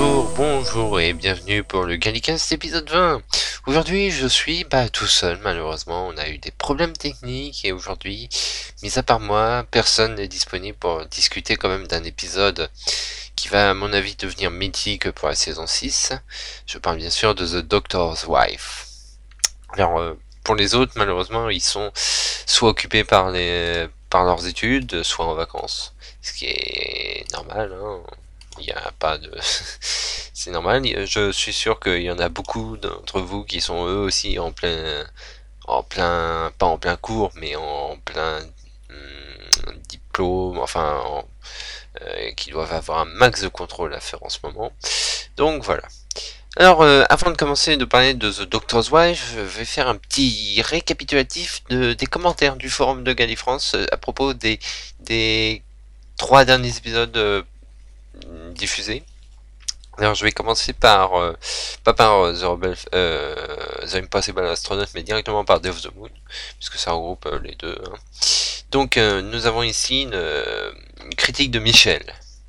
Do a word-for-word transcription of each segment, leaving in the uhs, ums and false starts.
Bonjour, bonjour et bienvenue pour le Gallicast épisode vingt. Aujourd'hui je suis bah, tout seul malheureusement, on a eu des problèmes techniques et aujourd'hui, mis à part moi, personne n'est disponible pour discuter quand même d'un épisode qui va à mon avis devenir mythique pour la saison six. Je parle bien sûr de The Doctor's Wife. Alors euh, pour les autres malheureusement ils sont soit occupés par, les, par leurs études, soit en vacances. Ce qui est normal, hein. Il n'y a pas de... C'est normal, je suis sûr qu'il y en a beaucoup d'entre vous qui sont eux aussi en plein... En plein... Pas en plein cours, mais en plein hum, diplôme, enfin... En, euh, qui doivent avoir un max de contrôle à faire en ce moment. Donc voilà. Alors, euh, avant de commencer de parler de The Doctor's Wife, je vais faire un petit récapitulatif de, des commentaires du forum de Gallifrance euh, à propos des, des trois derniers épisodes euh, diffusés. Alors, je vais commencer par, euh, pas par euh, The, Rebel, euh, The Impossible Astronaut, mais directement par Day of the Moon, puisque ça regroupe euh, les deux. Hein. Donc, euh, nous avons ici une, euh, une critique de Michel.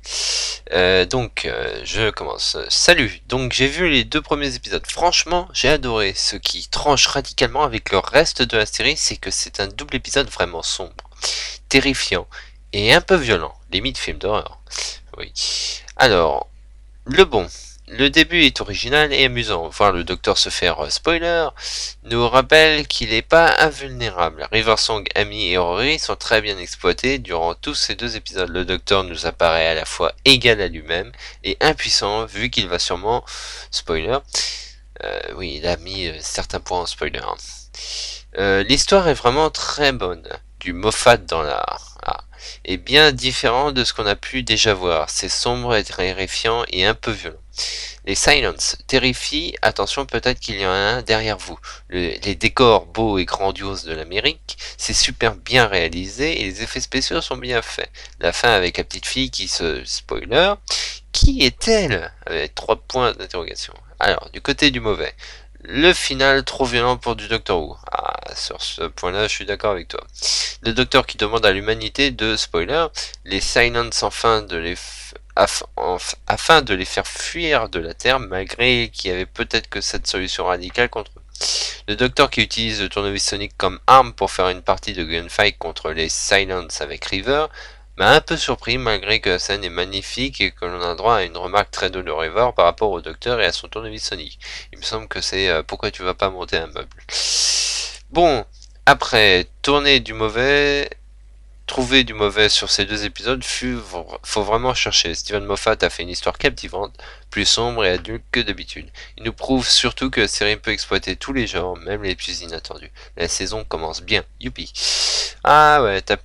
Euh, donc, euh, je commence. Salut, donc j'ai vu les deux premiers épisodes. Franchement, j'ai adoré. Ce qui tranche radicalement avec le reste de la série, c'est que c'est un double épisode vraiment sombre, terrifiant et un peu violent, limite film d'horreur. Oui. Alors, le bon. Le début est original et amusant. Voir le docteur se faire euh, spoiler nous rappelle qu'il n'est pas invulnérable. Riversong, Amy et Rory sont très bien exploités durant tous ces deux épisodes. Le docteur nous apparaît à la fois égal à lui-même et impuissant vu qu'il va sûrement spoiler. Euh, oui, il a mis euh, certains points en spoiler. Hein. Euh, L'histoire est vraiment très bonne. Du Moffat dans l'art. Ah. Et bien différent de ce qu'on a pu déjà voir. C'est sombre et terrifiant et un peu violent. Les silences terrifient, attention peut-être qu'il y en a un derrière vous. Le, les décors beaux et grandioses de l'Amérique, c'est super bien réalisé et les effets spéciaux sont bien faits. La fin avec la petite fille qui se spoiler, qui est-elle? Avec trois points d'interrogation. Alors, du côté du mauvais, le final trop violent pour du Doctor Who. Ah, sur ce point-là, je suis d'accord avec toi. Le docteur qui demande à l'humanité de spoiler, les silences enfin de les afin de les faire fuir de la Terre, malgré qu'il y avait peut-être que cette solution radicale contre eux. Le docteur qui utilise le tournevis sonique comme arme pour faire une partie de gunfight contre les Silence avec River m'a un peu surpris, malgré que la scène est magnifique et que l'on a droit à une remarque très de River par rapport au docteur et à son tournevis sonique. Il me semble que c'est euh, pourquoi tu vas pas monter un meuble. Bon, après, tourner du mauvais... Trouver du mauvais sur ces deux épisodes, fut, faut vraiment chercher. Steven Moffat a fait une histoire captivante, plus sombre et adulte que d'habitude. Il nous prouve surtout que la série peut exploiter tous les genres, même les plus inattendus. La saison commence bien, youpi. Ah ouais, t'as...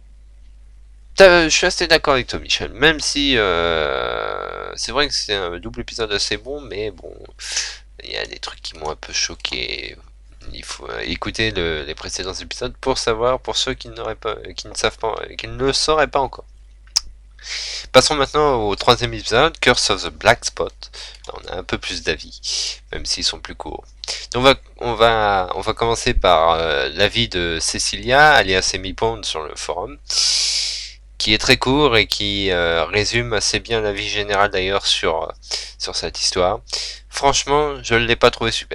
je suis assez d'accord avec toi, Michel. Même si euh, c'est vrai que c'est un double épisode assez bon, mais bon, il y a des trucs qui m'ont un peu choqué. Il faut écouter le, les précédents épisodes pour savoir, pour ceux qui, pas, qui ne savent pas, qui ne le sauraient pas encore. Passons maintenant au troisième épisode, Curse of the Black Spot. Là, on a un peu plus d'avis, même s'ils sont plus courts. Donc on va, on va, on va commencer par euh, l'avis de Cecilia, alias Amy Pond sur le forum, qui est très court et qui euh, résume assez bien l'avis général d'ailleurs sur, euh, sur cette histoire. Franchement, je ne l'ai pas trouvé super.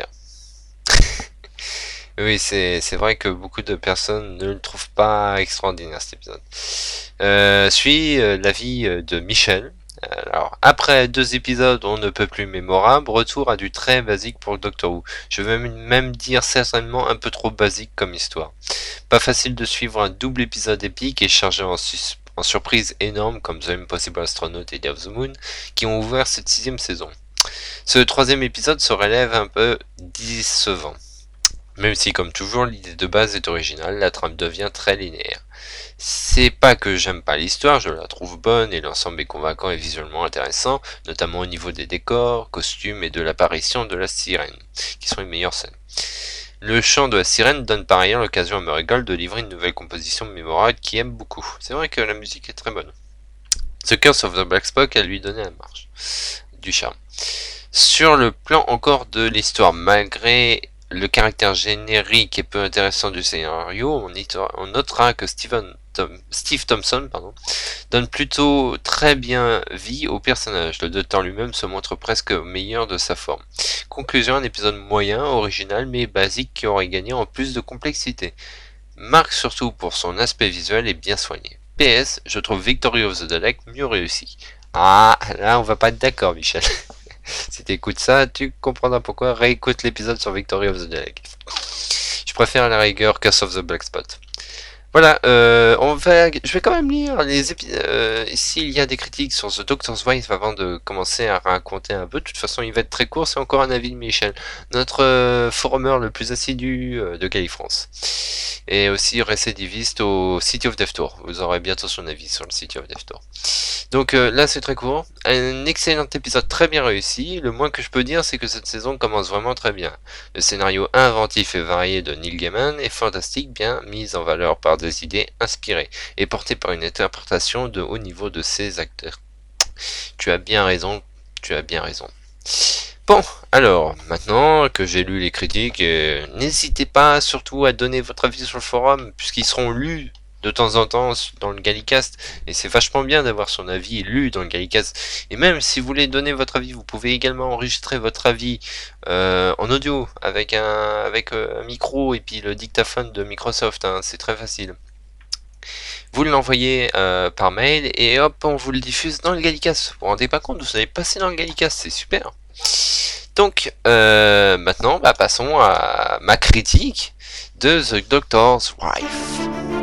Oui, c'est c'est vrai que beaucoup de personnes ne le trouvent pas extraordinaire cet épisode. Euh, suit euh, l'avis de Michel. Alors, après deux épisodes on ne peut plus mémorable, retour à du très basique pour le Doctor Who. Je vais même, même dire certainement un peu trop basique comme histoire. Pas facile de suivre un double épisode épique et chargé en, sus en surprises énormes comme The Impossible Astronaut et Day of the Moon qui ont ouvert cette sixième saison. Ce troisième épisode se relève un peu décevant. Même si, comme toujours, l'idée de base est originale, la trame devient très linéaire. C'est pas que j'aime pas l'histoire, je la trouve bonne et l'ensemble est convaincant et visuellement intéressant, notamment au niveau des décors, costumes et de l'apparition de la sirène, qui sont les meilleures scènes. Le chant de la sirène donne par ailleurs l'occasion à Murray Gold de livrer une nouvelle composition mémorable qui aime beaucoup. C'est vrai que la musique est très bonne. The Curse of the Black Spock a lui donné la marche, du charme. Sur le plan encore de l'histoire, malgré le caractère générique et peu intéressant du scénario, on, on notera que Steven Tom, Steve Thompson pardon, donne plutôt très bien vie au personnage. Le docteur lui-même se montre presque au meilleur de sa forme. Conclusion, un épisode moyen, original mais basique qui aurait gagné en plus de complexité. Marque surtout pour son aspect visuel et bien soigné. P S, je trouve Victory of the Dalek mieux réussi. Ah, là on va pas être d'accord Michel. Si t'écoutes ça, tu comprendras pourquoi. Réécoute l'épisode sur Victory of the Dalek. Je préfère à la rigueur Curse of the Black Spot. Voilà, euh, on va, je vais quand même lire les épisodes. Euh, S'il y a des critiques sur The Doctor's Wife avant de commencer à raconter un peu, de toute façon il va être très court, c'est encore un avis de Michel, notre euh, forumeur le plus assidu euh, de Califrance. Et aussi récidiviste au City of Death Tour. Vous aurez bientôt son avis sur le City of Death Tour. Donc euh, là c'est très court, un excellent épisode très bien réussi. Le moins que je peux dire c'est que cette saison commence vraiment très bien. Le scénario inventif et varié de Neil Gaiman est fantastique, bien mis en valeur par des idées inspirées et porté par une interprétation de haut niveau de ses acteurs. Tu as bien raison, tu as bien raison. Bon, alors, maintenant que j'ai lu les critiques, euh, n'hésitez pas surtout à donner votre avis sur le forum, puisqu'ils seront lus de temps en temps dans le Gallicast, et c'est vachement bien d'avoir son avis lu dans le Gallicast. Et même si vous voulez donner votre avis, vous pouvez également enregistrer votre avis euh, en audio avec un, avec un micro et puis le dictaphone de Microsoft, hein, c'est très facile. Vous l'envoyez euh, par mail et hop, on vous le diffuse dans le Gallicast. Vous vous rendez pas compte, vous allez passer dans le Gallicast, c'est super. Donc, euh, maintenant, bah, passons à ma critique de The Doctor's Wife.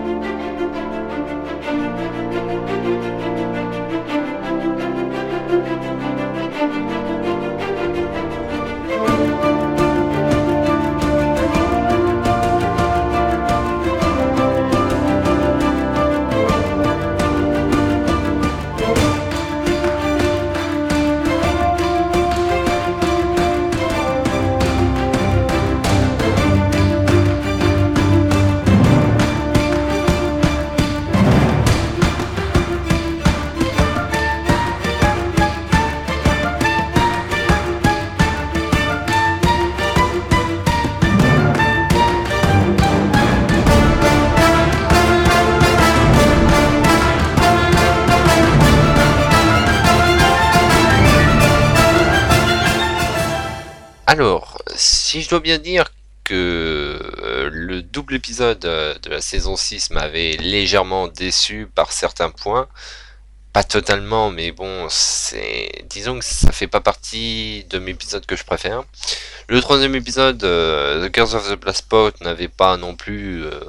Alors, si je dois bien dire que euh, le double épisode euh, de la saison six m'avait légèrement déçu par certains points, pas totalement, mais bon, c'est, disons que ça fait pas partie de mes épisodes que je préfère. Le troisième épisode, euh, The Curse of the Black Spot, n'avait pas non plus euh,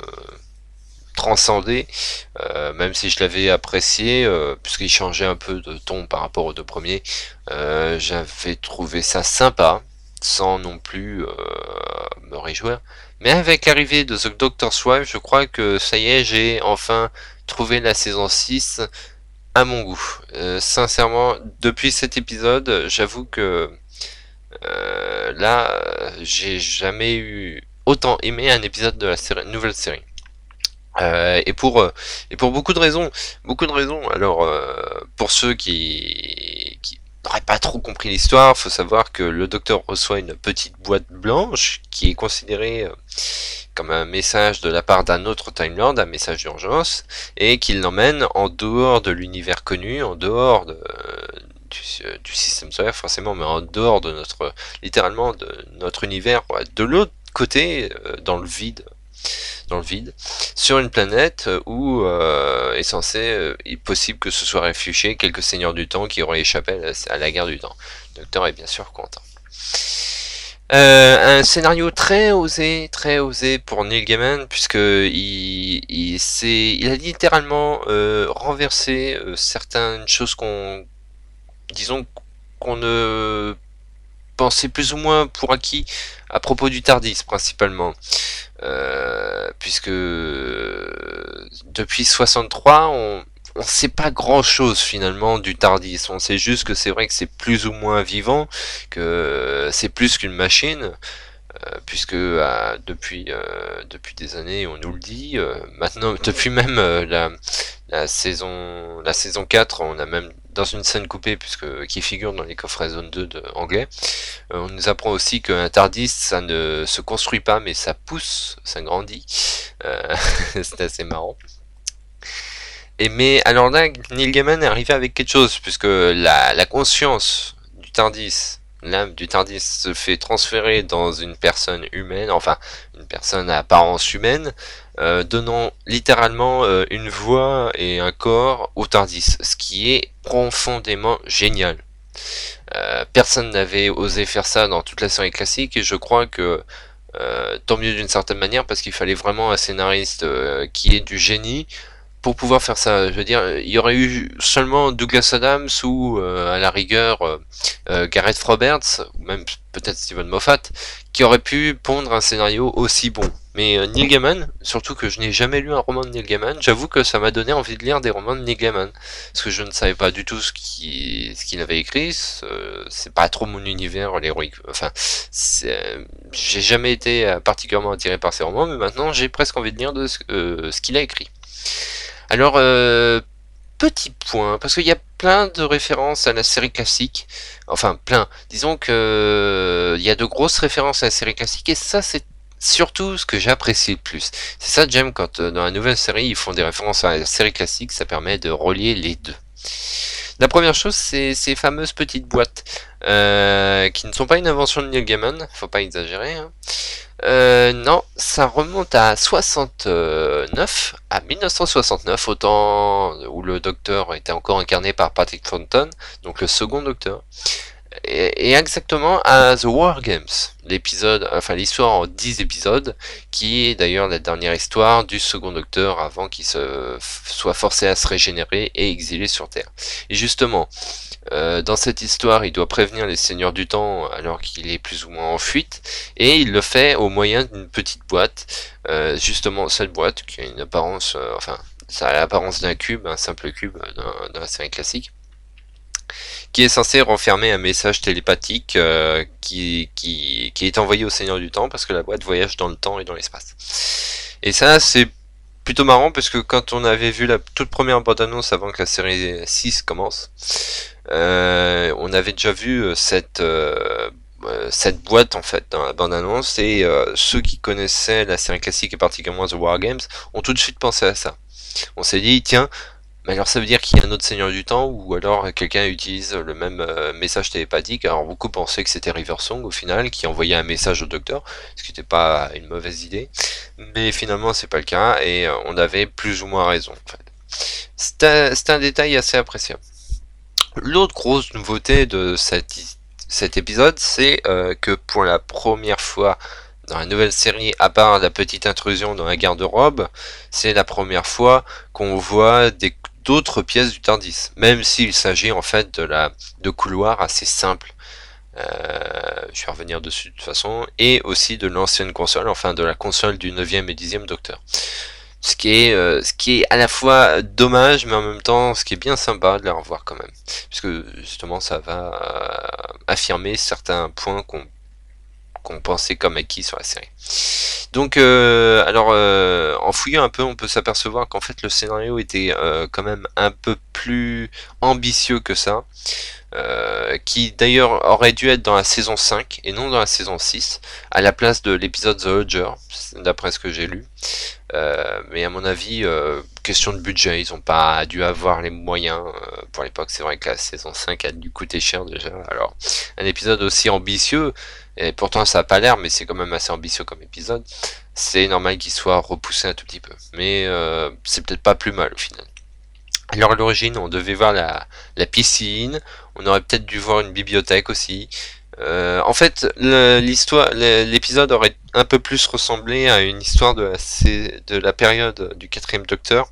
transcendé, euh, même si je l'avais apprécié, euh, puisqu'il changeait un peu de ton par rapport aux deux premiers. Euh, j'avais trouvé ça sympa, sans non plus euh, me réjouir. Mais avec l'arrivée de The Doctor's Wife, je crois que ça y est, j'ai enfin trouvé la saison six à mon goût. Euh, sincèrement, depuis cet épisode, j'avoue que euh, là, j'ai jamais eu autant aimé un épisode de la série, nouvelle série. Euh, et pour euh, et pour beaucoup de raisons, beaucoup de raisons. Alors euh, pour ceux qui, qui n'auraient pas trop compris l'histoire, faut savoir que le docteur reçoit une petite boîte blanche qui est considérée euh, comme un message de la part d'un autre Time Lord, un message d'urgence, et qui l'emmène en dehors de l'univers connu, en dehors de, du, du système solaire forcément, mais en dehors de notre, littéralement de notre univers, de l'autre côté, euh, dans le vide. dans le vide, sur une planète où euh, est censé, euh, est possible que ce soit réfugié quelques seigneurs du temps qui auraient échappé à la, à la guerre du temps. Le docteur est bien sûr content. Euh, un scénario très osé, très osé pour Neil Gaiman, puisque il, il, il a littéralement euh, renversé euh, certaines choses qu'on, disons, qu'on ne pensait plus ou moins pour acquis à propos du TARDIS principalement. Euh, puisque euh, depuis soixante-trois, on on sait pas grand chose finalement du TARDIS. On sait juste que c'est vrai que c'est plus ou moins vivant, que c'est plus qu'une machine, euh, puisque euh, depuis euh, depuis des années on nous le dit. Euh, maintenant, depuis même euh, la la saison la saison quatre, on a même dans une scène coupée puisque qui figure dans les coffrets zone deux de anglais, euh, on nous apprend aussi qu'un TARDIS ça ne se construit pas mais ça pousse, ça grandit. Euh, c'est assez marrant. Et mais alors là, Neil Gaiman est arrivé avec quelque chose, puisque la, la conscience du Tardis, l'âme du Tardis se fait transférer dans une personne humaine, enfin une personne à apparence humaine, euh, donnant littéralement euh, une voix et un corps au Tardis, ce qui est profondément génial. Euh, personne n'avait osé faire ça dans toute la série classique, et je crois que euh, tant mieux d'une certaine manière, parce qu'il fallait vraiment un scénariste euh, qui ait du génie pour pouvoir faire ça. Je veux dire, il y aurait eu seulement Douglas Adams ou euh, à la rigueur euh, euh, Gareth Roberts ou même peut-être Steven Moffat qui aurait pu pondre un scénario aussi bon. Mais euh, Neil Gaiman, surtout que je n'ai jamais lu un roman de Neil Gaiman, j'avoue que ça m'a donné envie de lire des romans de Neil Gaiman parce que je ne savais pas du tout ce qu'il ce qu'il avait écrit. C'est pas trop mon univers l'héroïque. Enfin, euh, j'ai jamais été euh, particulièrement attiré par ces romans, mais maintenant j'ai presque envie de lire de ce, euh, ce qu'il a écrit. Alors, euh, petit point, parce qu'il y a plein de références à la série classique. Enfin, plein. Disons que euh, il y a de grosses références à la série classique, et ça, c'est surtout ce que j'apprécie le plus. C'est ça que j'aime quand euh, dans la nouvelle série, ils font des références à la série classique, ça permet de relier les deux. La première chose, c'est ces fameuses petites boîtes, euh, qui ne sont pas une invention de Neil Gaiman, faut pas exagérer, hein. Euh, non, ça remonte à soixante-neuf, à mille neuf cent soixante-neuf, au temps où le Docteur était encore incarné par Patrick Troughton, donc le second Docteur, et, et exactement à The War Games, l'épisode, enfin l'histoire en dix épisodes, qui est d'ailleurs la dernière histoire du second Docteur avant qu'il se soit forcé à se régénérer et exilé sur Terre. Et justement, Euh, dans cette histoire, il doit prévenir les seigneurs du temps alors qu'il est plus ou moins en fuite, et il le fait au moyen d'une petite boîte. Euh, justement, cette boîte qui a une apparence, euh, enfin, ça a l'apparence d'un cube, un simple cube dans, dans la série classique, qui est censé renfermer un message télépathique euh, qui, qui, qui est envoyé aux seigneurs du temps parce que la boîte voyage dans le temps et dans l'espace. Et ça, c'est plutôt marrant parce que quand on avait vu la toute première bande-annonce avant que la série six commence, euh, on avait déjà vu cette euh, cette boîte en fait dans la bande-annonce, et euh, ceux qui connaissaient la série classique et particulièrement The War Games ont tout de suite pensé à ça. On s'est dit tiens, mais alors ça veut dire qu'il y a un autre Seigneur du Temps, ou alors quelqu'un utilise le même euh, message télépathique. Alors beaucoup pensaient que c'était River Song au final qui envoyait un message au docteur, ce qui n'était pas une mauvaise idée, mais finalement c'est pas le cas, et euh, on avait plus ou moins raison en fait. C'est un, c'est un détail assez appréciable. L'autre grosse nouveauté de cette, cet épisode, c'est euh, que pour la première fois dans la nouvelle série, à part la petite intrusion dans la garde-robe, c'est la première fois qu'on voit des d'autres pièces du Tardis, même s'il s'agit en fait de la de couloirs assez simples. Euh, je vais revenir dessus de toute façon, et aussi de l'ancienne console, enfin de la console du neuvième et dixième Docteur. Ce qui est, euh, ce qui est à la fois dommage, mais en même temps, ce qui est bien sympa de les revoir quand même, puisque justement ça va euh, affirmer certains points qu'on qu'on pensait comme acquis sur la série. Donc, euh, alors, euh, en fouillant un peu, on peut s'apercevoir qu'en fait le scénario était euh, quand même un peu plus ambitieux que ça, euh, qui d'ailleurs aurait dû être dans la saison cinq et non dans la saison six, à la place de l'épisode The Lodger, d'après ce que j'ai lu. Euh, mais à mon avis, euh, question de budget, ils n'ont pas dû avoir les moyens. Euh, pour l'époque, c'est vrai que la saison cinq a dû coûter cher déjà. Alors, un épisode aussi ambitieux, et pourtant ça n'a pas l'air, mais c'est quand même assez ambitieux comme épisode, c'est normal qu'il soit repoussé un tout petit peu. Mais euh, c'est peut-être pas plus mal au final. Alors à l'origine, on devait voir la, la piscine, on aurait peut-être dû voir une bibliothèque aussi. Euh, en fait, l'histoire, l'épisode aurait un peu plus ressemblé à une histoire de la, de la période du quatrième Docteur,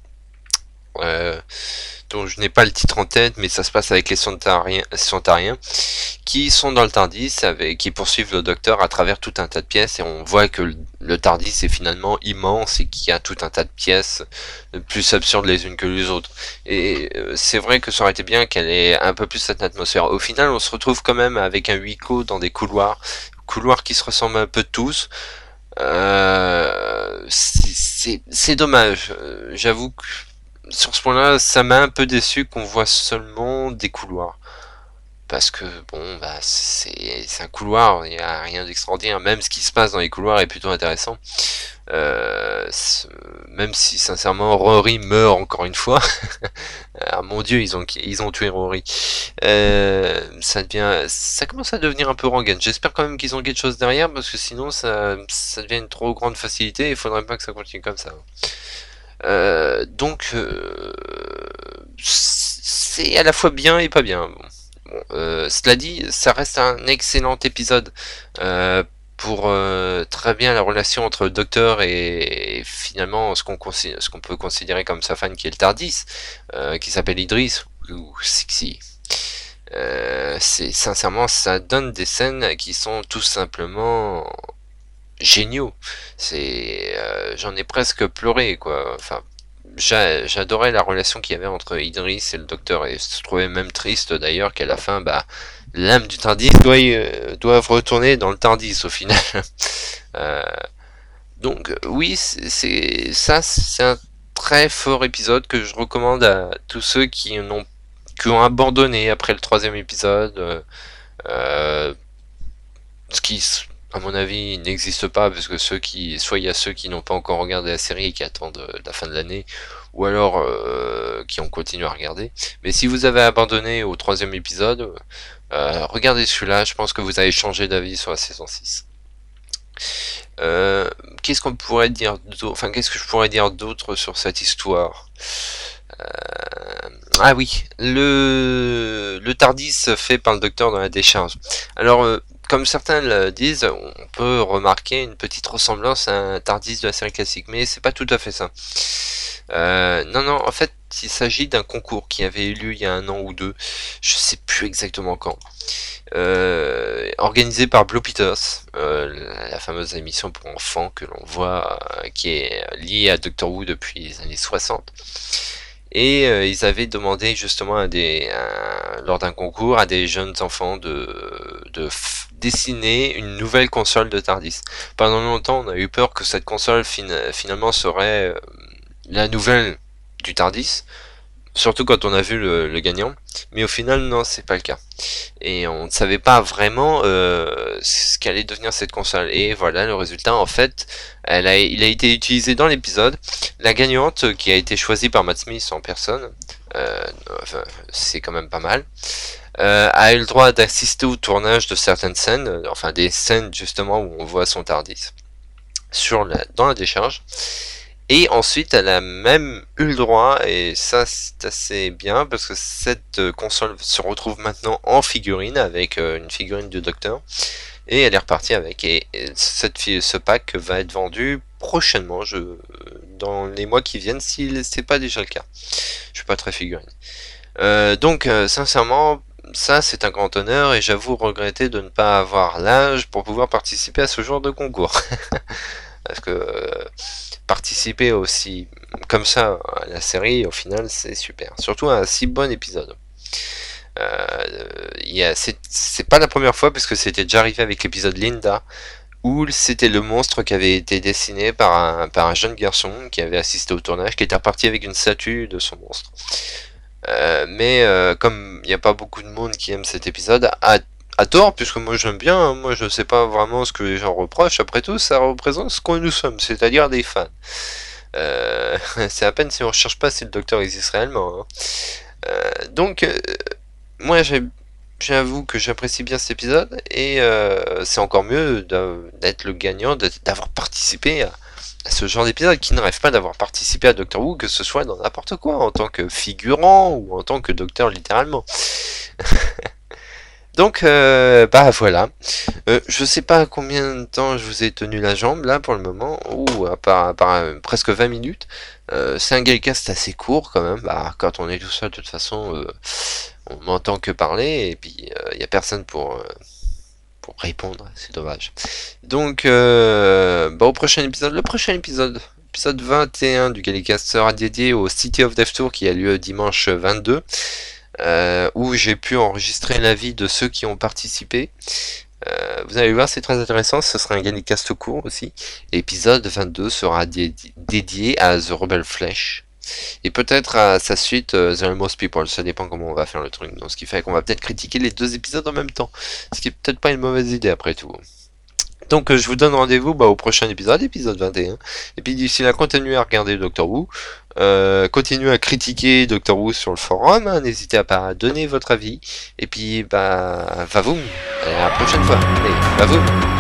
euh, dont je n'ai pas le titre en tête, mais ça se passe avec les Sontariens, Sontariens qui sont dans le Tardis, avec, qui poursuivent le Docteur à travers tout un tas de pièces, et on voit que le, le Tardis est finalement immense et qu'il y a tout un tas de pièces plus absurdes les unes que les autres. Et euh, c'est vrai que ça aurait été bien qu'elle ait un peu plus cette atmosphère. Au final, on se retrouve quand même avec un huis clos dans des couloirs, couloirs qui se ressemblent un peu tous. Euh, c'est dommage. Euh, J'avoue que sur ce point-là, ça m'a un peu déçu qu'on voit seulement des couloirs. parce que bon bah c'est c'est un couloir, il n'y a rien d'extraordinaire, même ce qui se passe dans les couloirs est plutôt intéressant. Euh, même si sincèrement Rory meurt encore une fois. Ah mon dieu, ils ont ils ont tué Rory. Euh, ça devient, ça commence à devenir un peu rengaine. J'espère quand même qu'ils ont quelque chose derrière parce que sinon ça, ça devient une trop grande facilité. Il faudrait pas que ça continue comme ça. Euh, donc euh, c'est à la fois bien et pas bien. Bon. Bon, euh, cela dit, ça reste un excellent épisode euh, pour euh, très bien la relation entre le Docteur et, et finalement ce qu'on ce qu'on peut considérer comme sa fan qui est le Tardis, euh, qui s'appelle Idris ou Sixi. Euh, c'est sincèrement, ça donne des scènes qui sont tout simplement géniaux. C'est, euh, j'en ai presque pleuré quoi. Enfin, j'adorais la relation qu'il y avait entre Idris et le Docteur et je trouvais même triste d'ailleurs qu'à la fin, bah, l'âme du Tardis doit euh, doivent retourner dans le Tardis au final. euh, donc oui, c'est ça, c'est un très fort épisode que je recommande à tous ceux qui n'ont qui ont abandonné après le troisième épisode. Euh, euh, ce qui, à mon avis, n'existe pas parce que ceux qui, soit il y a ceux qui n'ont pas encore regardé la série et qui attendent la fin de l'année, ou alors euh, qui ont continué à regarder. Mais si vous avez abandonné au troisième épisode, euh, regardez celui-là. Je pense que vous allez changer d'avis sur la saison six. Euh, qu'est-ce qu'on pourrait dire d'autre, enfin qu'est-ce que je pourrais dire d'autre sur cette histoire? Euh, ah oui, le, le Tardis fait par le Docteur dans la décharge. Alors, euh, comme certains le disent, on peut remarquer une petite ressemblance à un Tardis de la série classique, mais c'est pas tout à fait ça. Euh, non, non, en fait, il s'agit d'un concours qui avait eu lieu il y a un an ou deux, je sais plus exactement quand. Euh, organisé par Blue Peters, euh, la fameuse émission pour enfants que l'on voit, euh, qui est liée à Doctor Who depuis les années soixante. Et euh, ils avaient demandé justement à des, à, lors d'un concours à des jeunes enfants de, de f- dessiner une nouvelle console de Tardis. Pendant longtemps, on a eu peur que cette console fin, finalement serait euh, la nouvelle du Tardis, surtout quand on a vu le, le gagnant. Mais au final, non, c'est pas le cas. Et on ne savait pas vraiment euh, ce qu'allait devenir cette console. Et voilà le résultat. En fait, elle a, il a été utilisé dans l'épisode. La gagnante, qui a été choisie par Matt Smith en personne, euh, enfin, c'est quand même pas mal, euh, a eu le droit d'assister au tournage de certaines scènes, enfin des scènes justement où on voit son Tardis sur la, dans la décharge. Et ensuite, elle a même eu le droit, et ça c'est assez bien, parce que cette console se retrouve maintenant en figurine, avec une figurine du Docteur, et elle est repartie avec. Et cette, ce pack va être vendu prochainement, je, dans les mois qui viennent, si c'est pas déjà le cas. Je suis pas très figurine. Euh, donc, euh, sincèrement, ça c'est un grand honneur, et j'avoue regretter de ne pas avoir l'âge pour pouvoir participer à ce genre de concours. Parce que euh, participer aussi comme ça à la série, au final, c'est super. Surtout à un si bon épisode. Euh, c'est pas la première fois, parce que c'était déjà arrivé avec l'épisode Linda, où c'était le monstre qui avait été dessiné par un, par un jeune garçon qui avait assisté au tournage, qui était reparti avec une statue de son monstre. Euh, mais euh, comme il n'y a pas beaucoup de monde qui aime cet épisode, à à tort, puisque moi j'aime bien, moi je sais pas vraiment ce que les gens reprochent, après tout ça représente ce que nous sommes, c'est-à-dire des fans. Euh, c'est à peine si on ne cherche pas si le Docteur existe réellement. Hein. Euh, donc, euh, moi j'avoue que j'apprécie bien cet épisode, et euh, c'est encore mieux d'être le gagnant, d'avoir participé à, à ce genre d'épisode, qui ne rêve pas d'avoir participé à Doctor Who, que ce soit dans n'importe quoi, en tant que figurant ou en tant que docteur littéralement. Donc, euh, bah voilà. Euh, je sais pas combien de temps je vous ai tenu la jambe là pour le moment. Ouh, à part, à part euh, presque vingt minutes. Euh, c'est un Galecast assez court quand même. Bah, quand on est tout seul, de toute façon, euh, on m'entend que parler et puis il euh, y a personne pour euh, pour répondre. C'est dommage. Donc, euh, bah, au prochain épisode. Le prochain épisode, épisode vingt et un du Galecast sera dédié au City of Death Tour qui a lieu dimanche vingt-deux. Euh, où j'ai pu enregistrer l'avis de ceux qui ont participé. Euh, vous allez voir, c'est très intéressant. Ce sera un Galecast court aussi. L'épisode vingt-deux sera dédi dédié à The Rebel Flesh. Et peut-être à sa suite euh, The Almost People, ça dépend comment on va faire le truc. Donc ce qui fait qu'on va peut-être critiquer les deux épisodes en même temps, ce qui est peut-être pas une mauvaise idée après tout. Donc euh, je vous donne rendez-vous bah, au prochain épisode, épisode vingt et un. Et puis d'ici là, continuez à regarder Doctor Who. Euh, continuez à critiquer Doctor Who sur le forum. Hein, n'hésitez pas à donner votre avis. Et puis, bah, va vous. À la prochaine fois. Allez, va vous.